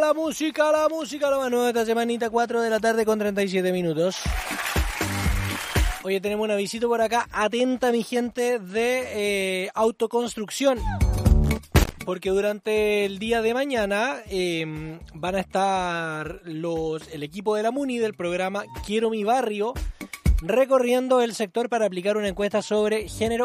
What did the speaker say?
lo más nuevo de esta semanita, 4 de la tarde con 37 minutos. Oye, tenemos un avisito por acá. Atenta, mi gente de autoconstrucción. Porque durante el día de mañana van a estar el equipo de la MUNI del programa Quiero mi barrio recorriendo el sector para aplicar una encuesta sobre género